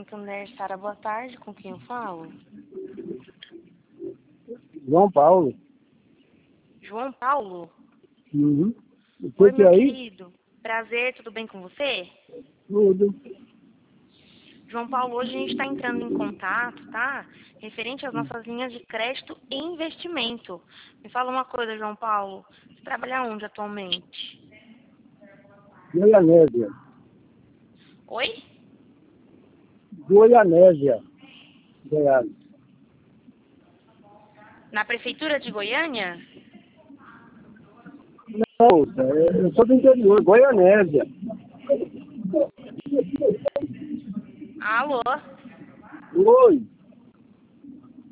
Banco Universitária, boa tarde, com quem eu falo? João Paulo. João Paulo? Uhum. Oi, Você meu aí? querido. Prazer, tudo bem com você? Tudo. João Paulo, hoje a gente está entrando em contato, tá? Referente às nossas linhas de crédito e investimento. Me fala uma coisa, João Paulo. Você trabalha onde atualmente? Goianésia. Oi? Goianésia. Goiás. Na prefeitura de Goiânia? Não, eu sou do interior, Goianésia. Alô? Oi.